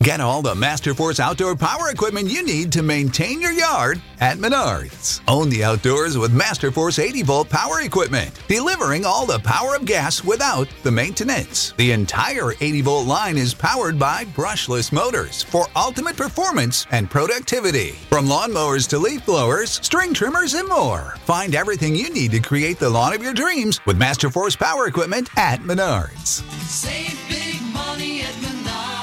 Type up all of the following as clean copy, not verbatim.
Get all the Masterforce outdoor power equipment you need to maintain your yard at Menards. Own the outdoors with Masterforce 80-volt power equipment, delivering all the power of gas without the maintenance. The entire 80-volt line is powered by brushless motors for ultimate performance and productivity. From lawnmowers to leaf blowers, string trimmers, and more. Find everything you need to create the lawn of your dreams with Masterforce power equipment at Menards. Save big money at Menards.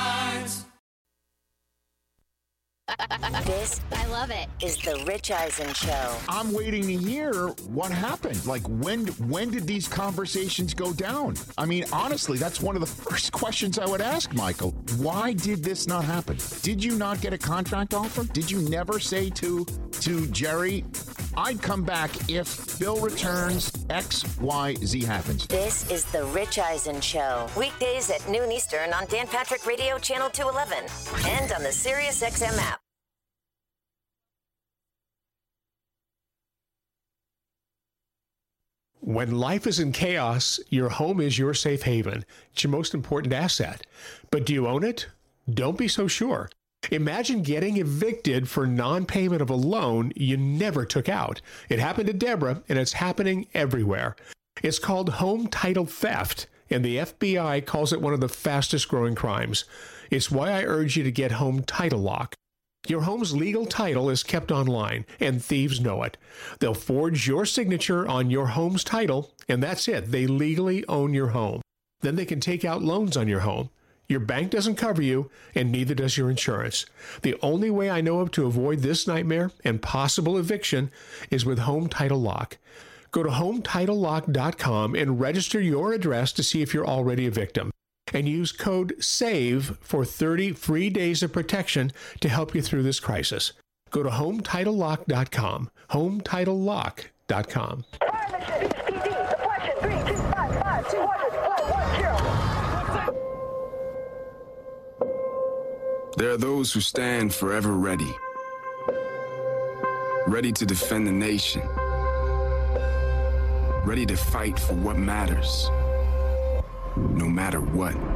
This, I love it, is the Rich Eisen Show. I'm waiting to hear what happened. Like, when did these conversations go down? I mean, honestly, that's one of the first questions I would ask, Michael. Why did this not happen? Did you not get a contract offer? Did you never say to Jerry, I'd come back if Bill returns, X, Y, Z happens? This is the Rich Eisen Show. Weekdays at noon Eastern on Dan Patrick Radio Channel 211 and on the SiriusXM app. When life is in chaos, your home is your safe haven. It's your most important asset. But do you own it? Don't be so sure. Imagine getting evicted for non-payment of a loan you never took out. It happened to Deborah, and it's happening everywhere. It's called home title theft, and the FBI calls it one of the fastest growing crimes. It's why I urge you to get Home Title Lock. Your home's legal title is kept online, and thieves know it. They'll forge your signature on your home's title, and that's it. They legally own your home. Then they can take out loans on your home. Your bank doesn't cover you, and neither does your insurance. The only way I know of to avoid this nightmare and possible eviction is with Home Title Lock. Go to HomeTitleLock.com and register your address to see if you're already a victim. And use code SAVE for 30 free days of protection to help you through this crisis. Go to HomeTitleLock.com. HomeTitleLock.com. There are those who stand forever ready. Ready to defend the nation. Ready to fight for what matters. No matter what. Do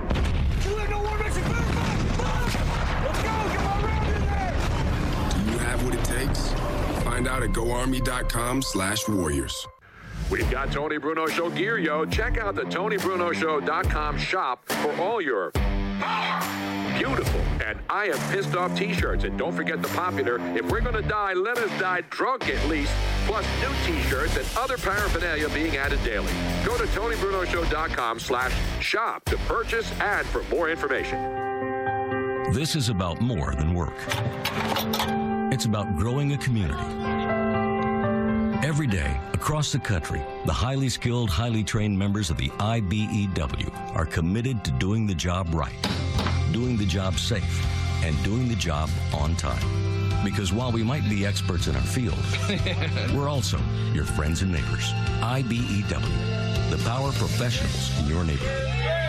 you have what it takes? Find out at GoArmy.com/warriors. We've got Tony Bruno Show gear, yo. Check out the TonyBrunoShow.com shop for all your beautiful and I am pissed off t-shirts. And don't forget the popular, if we're going to die, let us die drunk at least. Plus new t-shirts and other paraphernalia being added daily. Go to TonyBrunoShow.com/shop to purchase and for more information. This is about more than work. It's about growing a community. Every day, across the country, the highly skilled, highly trained members of the IBEW are committed to doing the job right, doing the job safe, and doing the job on time. Because while we might be experts in our field, we're also your friends and neighbors. IBEW, the power professionals in your neighborhood.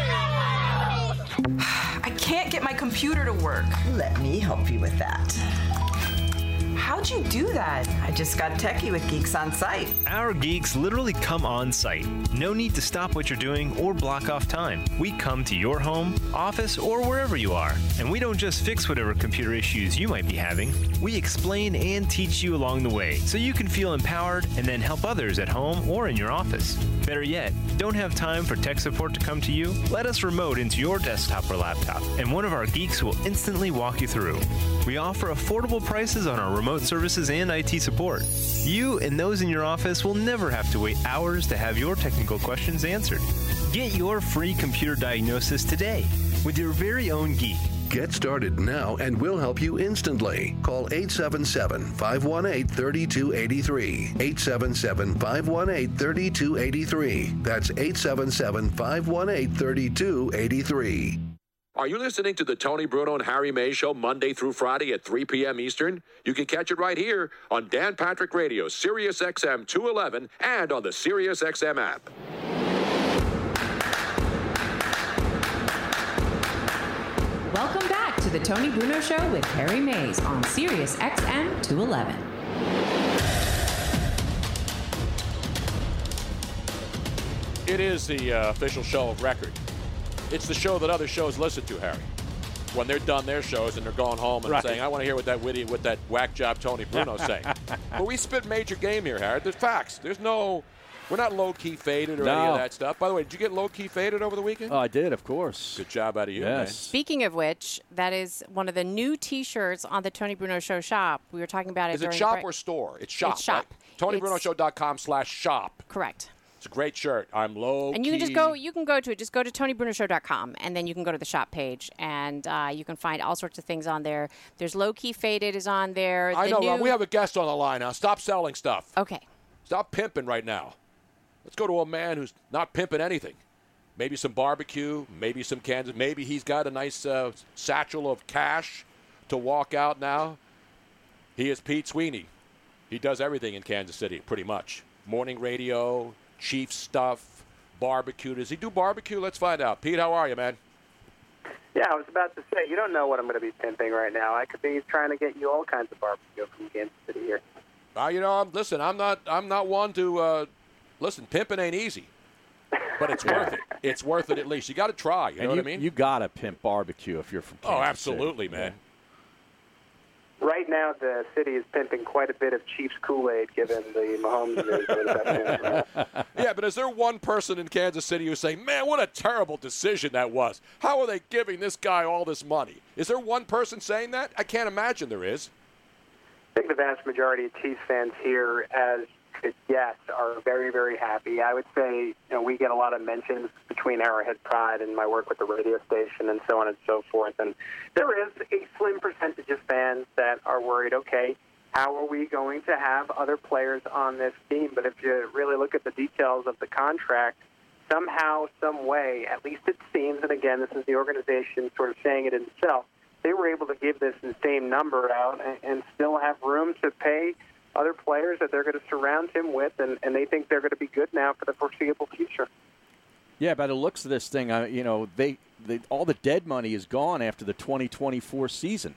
I can't get my computer to work. Let me help you with that. How'd you do that? I just got techie with Geeks on Site. Our geeks literally come on site. No need to stop what you're doing or block off time. We come to your home, office, or wherever you are. And we don't just fix whatever computer issues you might be having. We explain and teach you along the way so you can feel empowered and then help others at home or in your office. Better yet, don't have time for tech support to come to you? Let us remote into your desktop or laptop, and one of our geeks will instantly walk you through. We offer affordable prices on our remote services and IT support. You and those in your office will never have to wait hours to have your technical questions answered. Get your free computer diagnosis today with your very own geek. Get started now and we'll help you instantly. Call 877-518-3283. 877-518-3283. That's 877-518-3283. Are you listening to the Tony Bruno and Harry May Show Monday through Friday at 3 p.m. Eastern? You can catch it right here on Dan Patrick Radio, Sirius XM 211, and on the Sirius XM app. Welcome back to the Tony Bruno Show with Harry Mays on Sirius XM 211. It is the official show of record. It's the show that other shows listen to, Harry. when they're done their shows and they're going home and saying, I want to hear what that whack job Tony Bruno's saying. But we spit major game here, Harry. There's facts. We're not low-key faded or any of that stuff. By the way, did you get low-key faded over the weekend? Oh, I did, of course. Good job out of you, man. Speaking of which, that is one of the new T-shirts on the Tony Bruno Show shop. We were talking about it during the break. Is it shop or store? It's shop. It's shop. Right? TonyBrunoShow.com/shop. Correct. It's a great shirt. I'm low-key. And you can just go. You can go to it. Just go to TonyBrunoShow.com, and then you can go to the shop page, and you can find all sorts of things on there. There's low-key faded is on there. I know. We have a guest on the line now. Stop selling stuff. Okay. Stop pimping right now. Let's go to a man who's not pimping anything. Maybe some barbecue, maybe some Kansas. Maybe he's got a nice satchel of cash to walk out now. He is Pete Sweeney. He does everything in Kansas City, pretty much. Morning radio, Chief stuff, barbecue. Does he do barbecue? Let's find out. Pete, how are you, man? Yeah, I was about to say, you don't know what I'm going to be pimping right now. I could be trying to get you all kinds of barbecue from Kansas City here. Listen, I'm not one to... Listen, pimping ain't easy, but it's worth it. It's worth it at least. You got to try. You know what I mean? You got to pimp barbecue if you're from Kansas absolutely, City. man. Right now, the city is pimping quite a bit of Chiefs Kool-Aid, given the Mahomes news. Yeah, but is there one person in Kansas City who's saying, man, what a terrible decision that was? How are they giving this guy all this money? Is there one person saying that? I can't imagine there is. I think the vast majority of Chiefs fans here, as yes, are very, very happy. I would say, we get a lot of mentions between Arrowhead Pride and my work with the radio station and so on and so forth. And there is a slim percentage of fans that are worried, okay, how are we going to have other players on this team? But if you really look at the details of the contract, somehow, some way, at least it seems, and again, this is the organization sort of saying it itself, they were able to give this insane number out and still have room to pay other players that they're going to surround him with, and they think they're going to be good now for the foreseeable future. Yeah, by the looks of this thing, they all the dead money is gone after the 2024 season,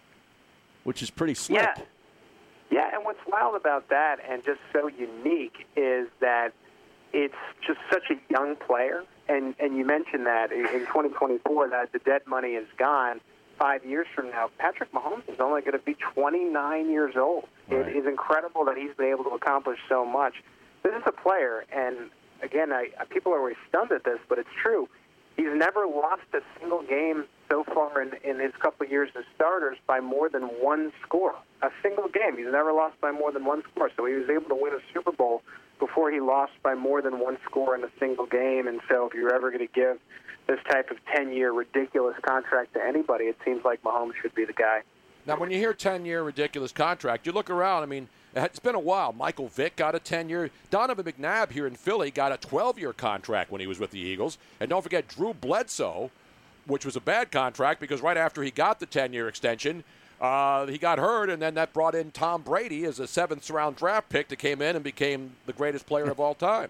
which is pretty slick. Yeah, and what's wild about that and just so unique is that it's just such a young player, and you mentioned that in 2024 that the dead money is gone. 5 years from now, Patrick Mahomes is only going to be 29 years old. Right. It is incredible that he's been able to accomplish so much. This is a player, and again, people are always stunned at this, but it's true. He's never lost a single game so far in his couple of years as starters by more than one score. A single game. He's never lost by more than one score. So he was able to win a Super Bowl before he lost by more than one score in a single game. And so if you're ever going to give this type of 10-year ridiculous contract to anybody, it seems like Mahomes should be the guy. Now, when you hear 10-year ridiculous contract, you look around. I mean, it's been a while. Michael Vick got a 10-year. Donovan McNabb here in Philly got a 12-year contract when he was with the Eagles. And don't forget Drew Bledsoe, which was a bad contract because right after he got the 10-year extension, he got hurt, and then that brought in Tom Brady as a 7th-round draft pick that came in and became the greatest player of all time.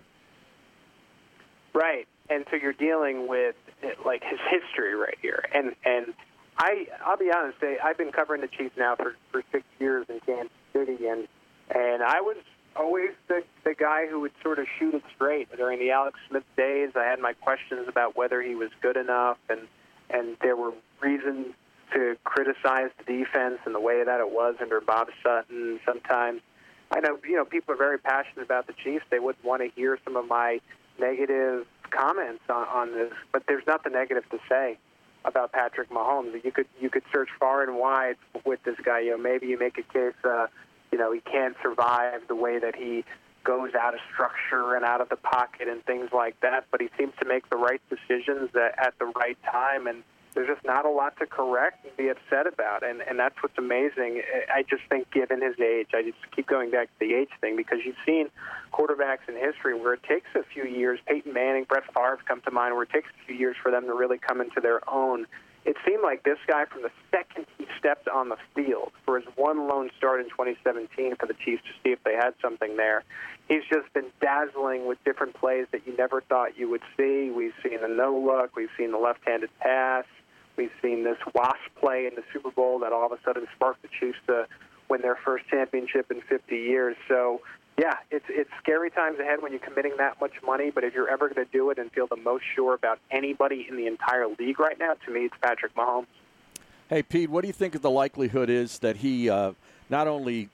Right. And so you're dealing with, like, his history right here. And I'll be honest, I've been covering the Chiefs now for 6 years in Kansas City, and I was always the guy who would sort of shoot it straight. During the Alex Smith days, I had my questions about whether he was good enough, and there were reasons to criticize the defense and the way that it was under Bob Sutton. Sometimes I know, people are very passionate about the Chiefs. They wouldn't want to hear some of my negative comments on this, but there's nothing negative to say about Patrick Mahomes. You could search far and wide with this guy. Maybe you make a case, he can't survive the way that he goes out of structure and out of the pocket and things like that, but he seems to make the right decisions at the right time, and there's just not a lot to correct and be upset about, and that's what's amazing. I just think given his age, I just keep going back to the age thing, because you've seen quarterbacks in history where it takes a few years. Peyton Manning, Brett Favre come to mind, where it takes a few years for them to really come into their own. It seemed like this guy, from the second he stepped on the field for his one lone start in 2017 for the Chiefs to see if they had something there, he's just been dazzling with different plays that you never thought you would see. We've seen the no-look. We've seen the left-handed pass. We've seen this wasp play in the Super Bowl that all of a sudden sparked the Chiefs to win their first championship in 50 years. So, yeah, it's scary times ahead when you're committing that much money, but if you're ever going to do it and feel the most sure about anybody in the entire league right now, to me, it's Patrick Mahomes. Hey, Pete, what do you think the likelihood is that he not only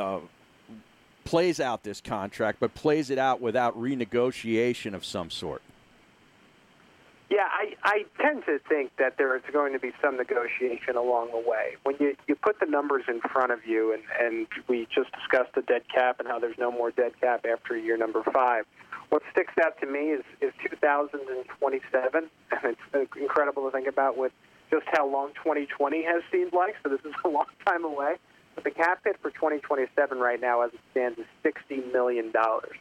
plays out this contract, but plays it out without renegotiation of some sort? Yeah, I tend to think that there is going to be some negotiation along the way. When you put the numbers in front of you, and we just discussed the dead cap and how there's no more dead cap after year number 5, what sticks out to me is 2027, and it's incredible to think about with just how long 2020 has seemed like, so this is a long time away. But the cap hit for 2027 right now, as it stands, is $60 million.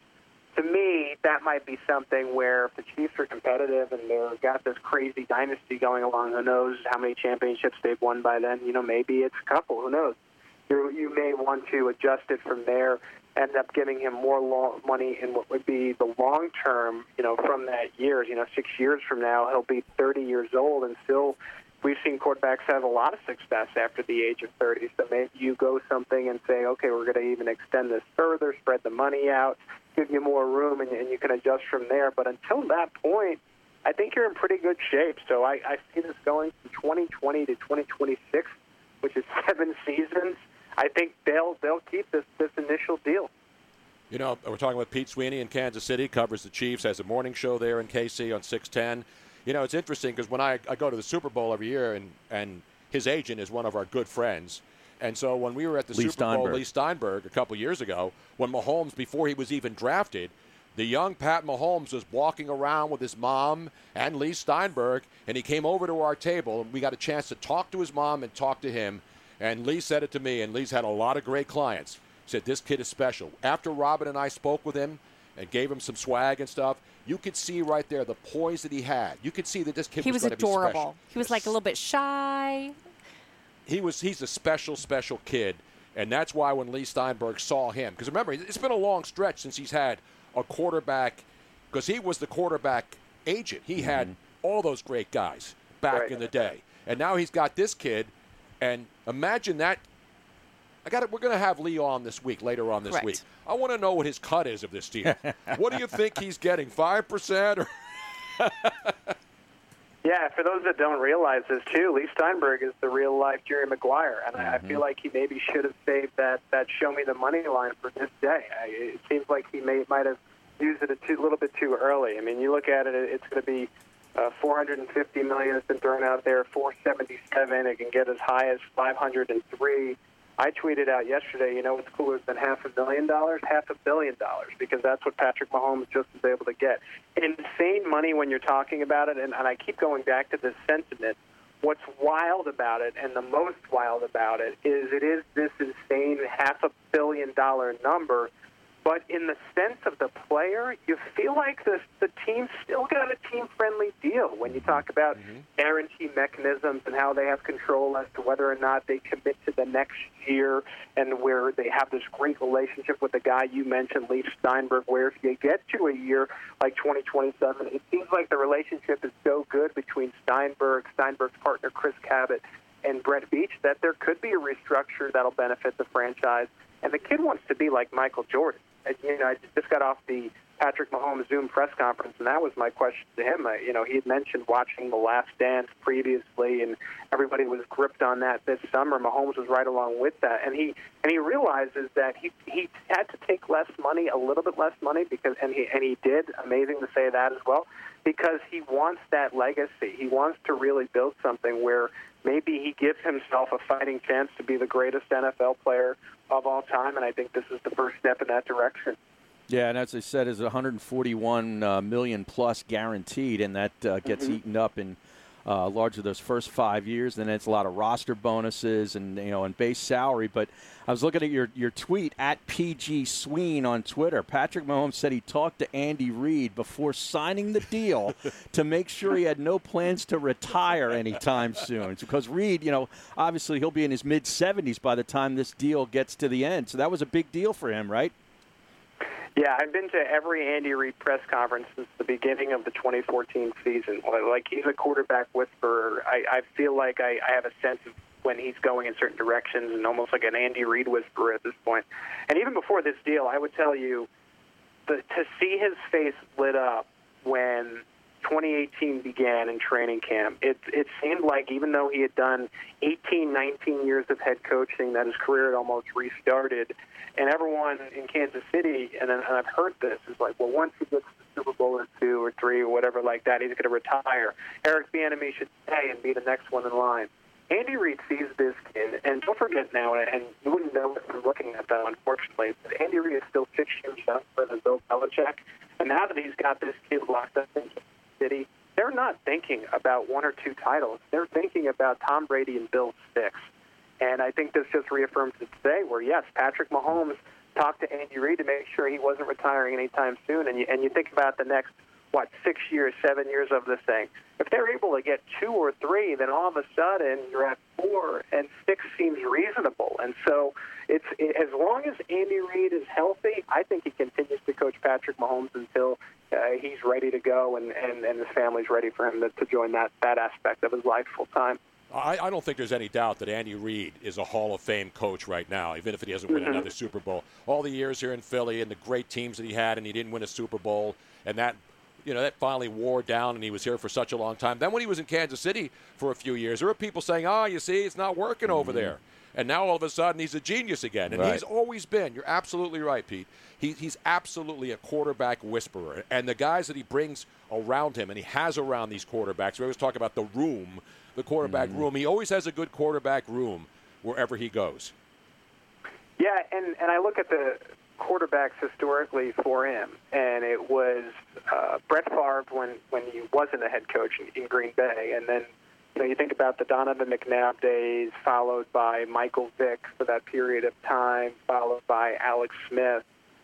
To me, that might be something where if the Chiefs are competitive and they've got this crazy dynasty going along, who knows how many championships they've won by then, maybe it's a couple, who knows. You may want to adjust it from there, end up giving him more money in what would be the long term, from that year. 6 years from now, he'll be 30 years old, and still we've seen quarterbacks have a lot of success after the age of 30. So maybe you go something and say, okay, we're going to even extend this further, spread the money out, give you more room, and you can adjust from there. But until that point, I think you're in pretty good shape. So I see this going from 2020 to 2026, which is 7 seasons. I think they'll keep this initial deal. We're talking with Pete Sweeney in Kansas City, covers the Chiefs, has a morning show there in KC on 610. It's interesting because when I go to the Super Bowl every year, and his agent is one of our good friends. And so when we were at the Super Bowl, Lee Steinberg, a couple years ago, when Mahomes, before he was even drafted, the young Pat Mahomes was walking around with his mom and Lee Steinberg, and he came over to our table, and we got a chance to talk to his mom and talk to him. And Lee said it to me, and Lee's had a lot of great clients. He said, this kid is special. After Robin and I spoke with him and gave him some swag and stuff, you could see right there the poise that he had. You could see that this kid was going to be special. He was adorable. He was like a little bit shy. He's a special, special kid. And that's why when Lee Steinberg saw him, because remember, it's been a long stretch since he's had a quarterback, because he was the quarterback agent. He had all those great guys back in the day. And now he's got this kid. And imagine that. We're going to have Lee on later on this week. I want to know what his cut is of this deal. What do you think he's getting, 5%? Or Yeah, for those that don't realize this, too, Lee Steinberg is the real-life Jerry Maguire, and I feel like he maybe should have saved that show me the money line for this day. It seems like he might have used it a little bit too early. I mean, you look at it, it's going to be $450 million has been thrown out there, $477. It can get as high as $503. I tweeted out yesterday, what's cooler than $500 million? $500 million, because that's what Patrick Mahomes just was able to get. Insane money when you're talking about it, and I keep going back to this sentiment. What's wild about it, and the most wild about it, is this insane $500 million number. But in the sense of the player, you feel like the team still got a team-friendly deal when you talk about guarantee mechanisms and how they have control as to whether or not they commit to the next year, and where they have this great relationship with the guy you mentioned, Lee Steinberg, where if you get to a year like 2027, it seems like the relationship is so good between Steinberg's partner Chris Cabot and Brett Veach that there could be a restructure that'll benefit the franchise. And the kid wants to be like Michael Jordan. I just got off the Patrick Mahomes Zoom press conference, and that was my question to him. He had mentioned watching The Last Dance previously, and everybody was gripped on that this summer. Mahomes was right along with that, and he realizes that he had to take less money, a little bit less money, because he did. Amazing to say that as well, because he wants that legacy. He wants to really build something where maybe he gives himself a fighting chance to be the greatest NFL player of all time, and I think this is the first step in that direction. Yeah, and as I said, is 141 million plus guaranteed, and that gets eaten up in largely those first 5 years. Then it's a lot of roster bonuses and and base salary. But I was looking at your tweet at PG Sween on Twitter. Patrick Mahomes said he talked to Andy Reid before signing the deal to make sure he had no plans to retire anytime soon. Because Reid, obviously he'll be in his mid-70s by the time this deal gets to the end. So that was a big deal for him, right? Yeah, I've been to every Andy Reid press conference since the beginning of the 2014 season. Like, he's a quarterback whisperer. I feel like I have a sense of when he's going in certain directions, and almost like an Andy Reid whisperer at this point. And even before this deal, I would tell you, to see his face lit up when 2018 began in training camp, it seemed like even though he had done 18, 19 years of head coaching, that his career had almost restarted. And everyone in Kansas City, and I've heard this, is like, well, once he gets to the Super Bowl or 2 or 3 or whatever like that, he's going to retire. Eric Bieniemy should stay and be the next one in line. Andy Reid sees this kid, and don't forget now, and you wouldn't know if you're looking at that, unfortunately, but Andy Reid is still 6 years younger than Bill Belichick. And now that he's got this kid locked up in Kansas City, they're not thinking about 1 or 2 titles. They're thinking about Tom Brady and Bill 6. And I think this just reaffirms it today where, yes, Patrick Mahomes talked to Andy Reid to make sure he wasn't retiring anytime soon. And you think about the next, 6 years, 7 years of this thing. If they're able to get 2 or 3, then all of a sudden you're at 4, and 6 seems reasonable. And so as long as Andy Reid is healthy, I think he continues to coach Patrick Mahomes until he's ready to go and his family's ready for him to join that aspect of his life full time. I don't think there's any doubt that Andy Reid is a Hall of Fame coach right now, even if he doesn't win another Super Bowl. All the years here in Philly and the great teams that he had, and he didn't win a Super Bowl, and that finally wore down, and he was here for such a long time. Then when he was in Kansas City for a few years, there were people saying, you see, it's not working over there. And now all of a sudden he's a genius again. And he's always been. You're absolutely right, Pete. He's absolutely a quarterback whisperer. And the guys that he brings around him, and he has around these quarterbacks, we always talk about the room, the quarterback room. He always has a good quarterback room wherever he goes. Yeah, and I look at the quarterbacks historically for him, and it was Brett Favre when he wasn't a head coach in Green Bay, and then you think about the Donovan McNabb days, followed by Michael Vick for that period of time, followed by Alex Smith.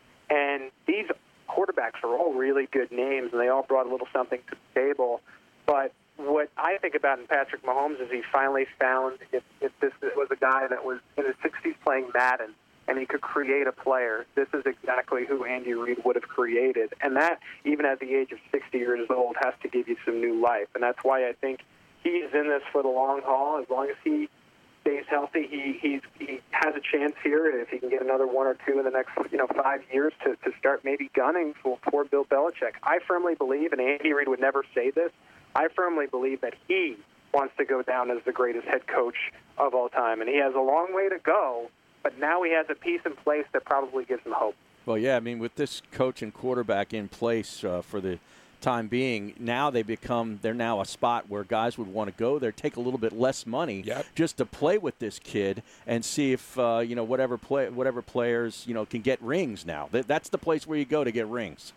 And these quarterbacks are all really good names, and they all brought a little something to the table. But what I think about in Patrick Mahomes is he finally found if this was a guy that was in his 60s playing Madden, and he could create a player, this is exactly who Andy Reid would have created. And that, even at the age of 60 years old, has to give you some new life. And that's why I think he's in this for the long haul. As long as he stays healthy, he has a chance here. If he can get another 1 or 2 in the next 5 years to start maybe gunning for Bill Belichick. I firmly believe, and Andy Reid would never say this, I firmly believe that he wants to go down as the greatest head coach of all time. And he has a long way to go, but now he has a piece in place that probably gives him hope. Well, yeah, I mean, with this coach and quarterback in place for the time being, now they're now a spot where guys would want to go there, take a little bit less money just to play with this kid and see if whatever players can get rings now. That's the place where you go to get rings.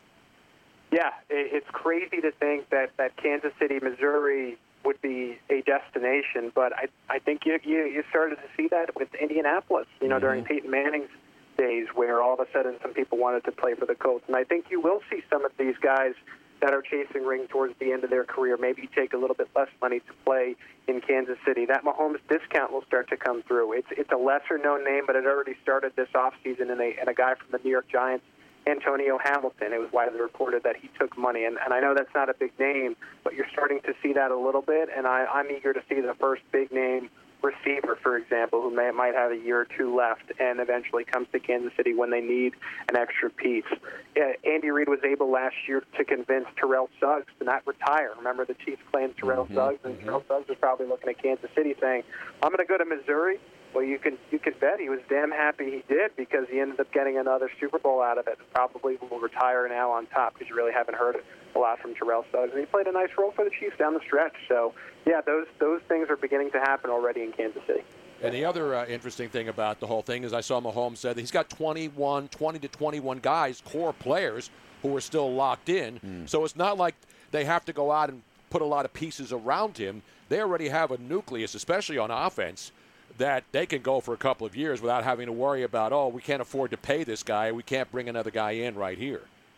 Yeah, it's crazy to think that Kansas City, Missouri would be a destination, but I think you started to see that with Indianapolis, during Peyton Manning's days, where all of a sudden some people wanted to play for the Colts. And I think you will see some of these guys that are chasing rings towards the end of their career maybe take a little bit less money to play in Kansas City. That Mahomes discount will start to come through. It's a lesser-known name, but it already started this offseason in a guy from the New York Giants, Antonio Hamilton. It was widely reported that he took money, and I know that's not a big name, but you're starting to see that a little bit, and I'm eager to see the first big-name receiver, for example, who might have a year or 2 left and eventually comes to Kansas City when they need an extra piece. Andy Reid was able last year to convince Terrell Suggs to not retire. Remember, the Chiefs claimed Terrell Suggs, and Terrell Suggs was probably looking at Kansas City saying, I'm going to go to Missouri. Well, you can bet he was damn happy he did, because he ended up getting another Super Bowl out of it, and probably will retire now on top, because you really haven't heard a lot from Terrell Suggs. And he played a nice role for the Chiefs down the stretch. So, yeah, those things are beginning to happen already in Kansas City. And the other interesting thing about the whole thing is I saw Mahomes said that he's got 20 to 21 guys, core players, who are still locked in. So it's not like they have to go out and put a lot of pieces around him. They already have a nucleus, especially on offense, that they can go for a couple of years without having to worry about, we can't afford to pay this guy. We can't bring another guy in right here.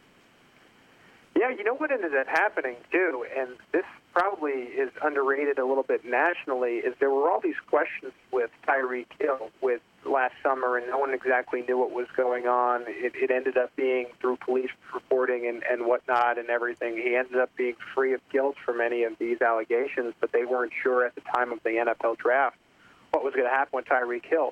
Yeah, you know what ended up happening, too, and this probably is underrated a little bit nationally, is there were all these questions with Tyreek Hill with last summer, and no one exactly knew what was going on. It ended up being through police reporting and whatnot and everything. He ended up being free of guilt for many of these allegations, but they weren't sure at the time of the NFL draft what was going to happen with Tyreek Hill.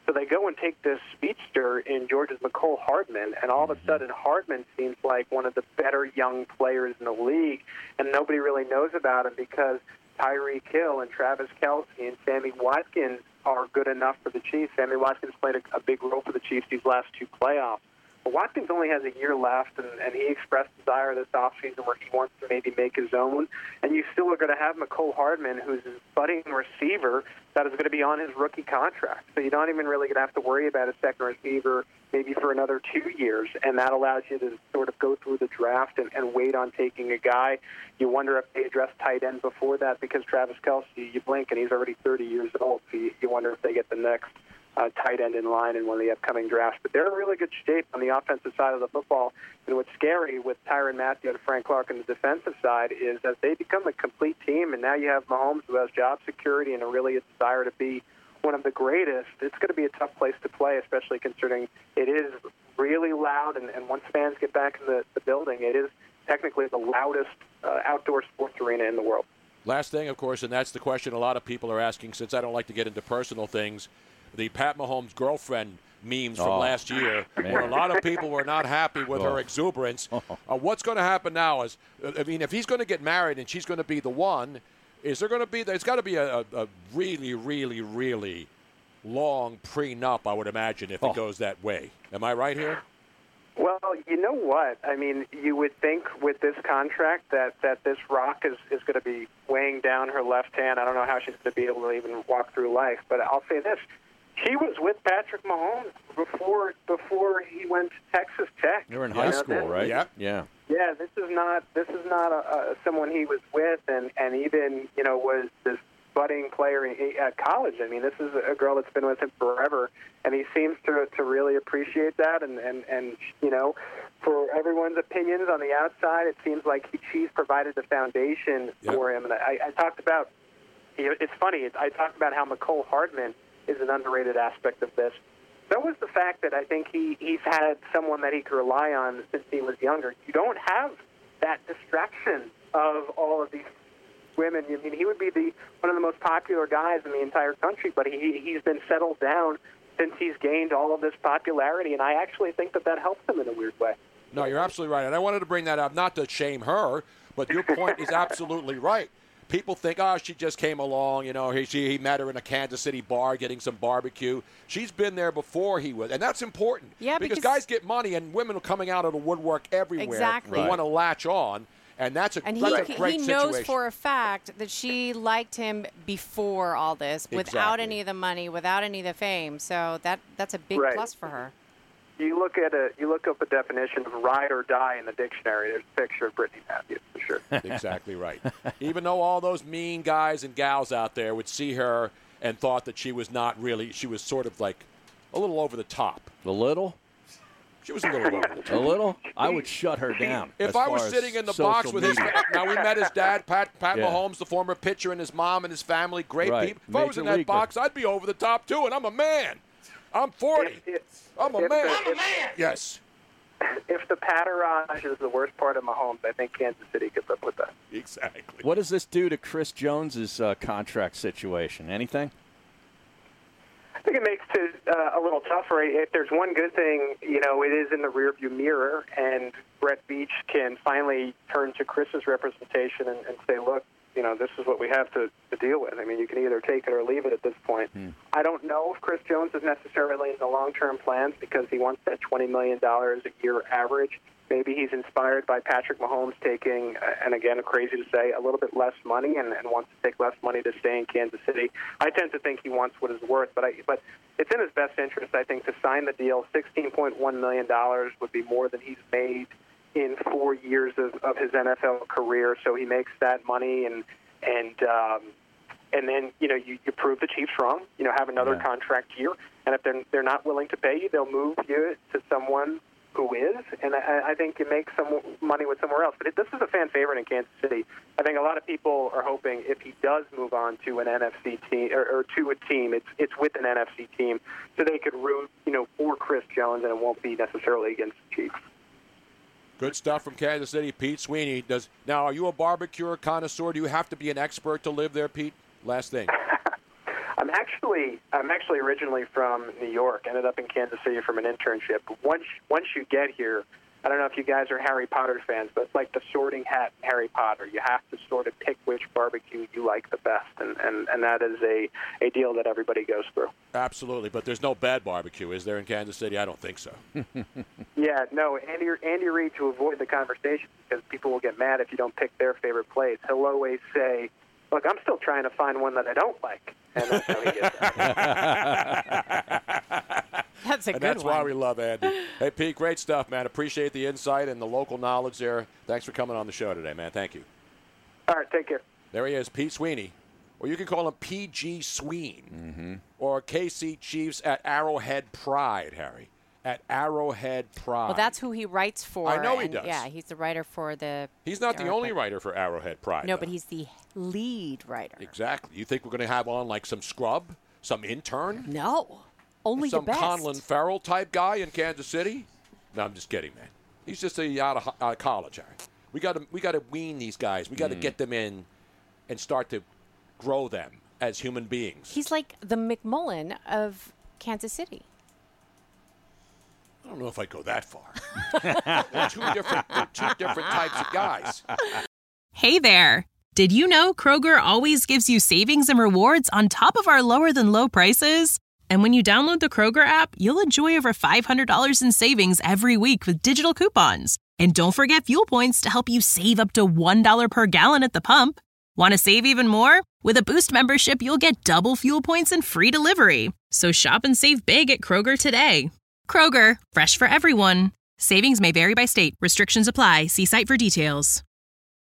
So they go and take this speedster in Georgia's McCole Hardman, and all of a sudden Hardman seems like one of the better young players in the league, and nobody really knows about him because Tyreek Hill and Travis Kelce and Sammy Watkins are good enough for the Chiefs. Sammy Watkins played a big role for the Chiefs these last 2 playoffs. But Watkins only has a year left, and he expressed desire this offseason where he wants to maybe make his own. And you still are going to have McCole Hardman, who's a budding receiver that is going to be on his rookie contract. So you're not even really going to have to worry about a second receiver maybe for another 2 years. And that allows you to sort of go through the draft and wait on taking a guy. You wonder if they address tight end before that because Travis Kelce, you blink and he's already 30 years old. So you wonder if they get the next tight end in line in one of the upcoming drafts. But they're in really good shape on the offensive side of the football. And what's scary with Tyrann Mathieu and Frank Clark on the defensive side is that they become a complete team, and now you have Mahomes who has job security and really a desire to be one of the greatest. It's going to be a tough place to play, especially considering it is really loud, and once fans get back in the building, it is technically the loudest outdoor sports arena in the world. Last thing, of course, and that's the question a lot of people are asking, since I don't like to get into personal things, the Pat Mahomes girlfriend memes from last year, where a lot of people were not happy with her exuberance. What's going to happen now is, if he's going to get married and she's going to be the one, is there going to be, there's got to be a really, really, really long prenup, I would imagine, if it goes that way. Am I right here? Well, you know what? I mean, you would think with this contract that this rock is going to be weighing down her left hand. I don't know how she's going to be able to even walk through life, but I'll say this. He was with Patrick Mahomes before he went to Texas Tech. They were in high school, right? Yeah. Yeah. Yeah, this is not someone he was with, and even was this budding player at college. I mean, this is a girl that's been with him forever, and he seems to really appreciate that. And for everyone's opinions on the outside, it seems like she's provided the foundation for him. And I talked about, it's funny. I talked about how McCole Hardman is an underrated aspect of this. So was the fact that I think he's had someone that he could rely on since he was younger. You don't have that distraction of all of these women. I mean, he would be one of the most popular guys in the entire country, but he's been settled down since he's gained all of this popularity, and I actually think that helps him in a weird way. No, you're absolutely right, and I wanted to bring that up, not to shame her, but your point is absolutely right. People think, she just came along, he met her in a Kansas City bar getting some barbecue. She's been there before he was, and that's important. Yeah, because guys get money, and women are coming out of the woodwork everywhere. Exactly. Who want to latch on, and that's a great situation. He knows for a fact that she liked him before all this, without any of the money, without any of the fame. So that's a big plus for her. You look up a definition of ride or die in the dictionary. There's a picture of Brittany Matthews for sure. Exactly right. Even though all those mean guys and gals out there would see her and thought that she was not really, she was sort of like a little over the top. A little? She was a little over the top. A little? I would shut her down. If I was sitting in the box with his, now we met his dad, Pat Mahomes, the former pitcher, and his mom and his family, great people. If I was in that box, I'd be over the top too, and I'm a man. I'm 40. I'm a man. Yes. If the patterage is the worst part of Mahomes, I think Kansas City could live with that. Exactly. What does this do to Chris Jones's contract situation? Anything? I think it makes it a little tougher. If there's one good thing, it is in the rearview mirror, and Brett Beach can finally turn to Chris's representation and say, look, this is what we have to deal with. I mean, you can either take it or leave it at this point. I don't know if Chris Jones is necessarily in the long-term plans because he wants that $20 million a year average. Maybe he's inspired by Patrick Mahomes taking, and again, crazy to say, a little bit less money and wants to take less money to stay in Kansas City. I tend to think he wants what it's worth, but it's in his best interest, I think, to sign the deal. $16.1 million would be more than he's made in 4 years of his NFL career, so he makes that money, and then you prove the Chiefs wrong. Have another contract year, and if they're not willing to pay you, they'll move you to someone who is, and I think you make some money with somewhere else. But this is a fan favorite in Kansas City. I think a lot of people are hoping if he does move on to an NFC team or to a team, it's with an NFC team, so they could root for Chris Jones, and it won't be necessarily against the Chiefs. Good stuff from Kansas City. Pete Sweeney. Now, are you a barbecue connoisseur? Do you have to be an expert to live there, Pete? Last thing. I'm actually originally from New York. Ended up in Kansas City from an internship. But once you get here, I don't know if you guys are Harry Potter fans, but it's like the sorting hat in Harry Potter. You have to sort of pick which barbecue you like the best, and that is a deal that everybody goes through. Absolutely, but there's no bad barbecue, is there, in Kansas City? I don't think so. Yeah, no, Andy Reid, to avoid the conversation, because people will get mad if you don't pick their favorite place, he'll always say, look, I'm still trying to find one that I don't like. And that's how he gets that. That's a and good that's one. why we love Andy. Hey, Pete, great stuff, man. Appreciate the insight and the local knowledge there. Thanks for coming on the show today, man. Thank you. All right, take care. There he is, Pete Sweeney. Or you can call him PG Sween. Or KC Chiefs at Arrowhead Pride, Harry. At Arrowhead Pride. Well, that's who he writes for. I know he and, does. Yeah, he's the writer for the... He's not the only writer for Arrowhead Pride. No, though. but he's the lead writer. Exactly. You think we're going to have on like some scrub? Some intern? No. Only some the best. Conlon Farrell type guy in Kansas City? No, I'm just kidding, man. He's just out of college, Harry. We got to wean these guys. We got to get them in and start to grow them as human beings. He's like the McMullen of Kansas City. I don't know if I'd go that far. They're two different types of guys. Hey there. Did you know Kroger always gives you savings and rewards on top of our lower than low prices? And when you download the Kroger app, you'll enjoy over $500 in savings every week with digital coupons. And don't forget fuel points to help you save up to $1 per gallon at the pump. Want to save even more? With a Boost membership, you'll get double fuel points and free delivery. So shop and save big at Kroger today. Kroger, fresh for everyone. Savings may vary by state. Restrictions apply. See site for details.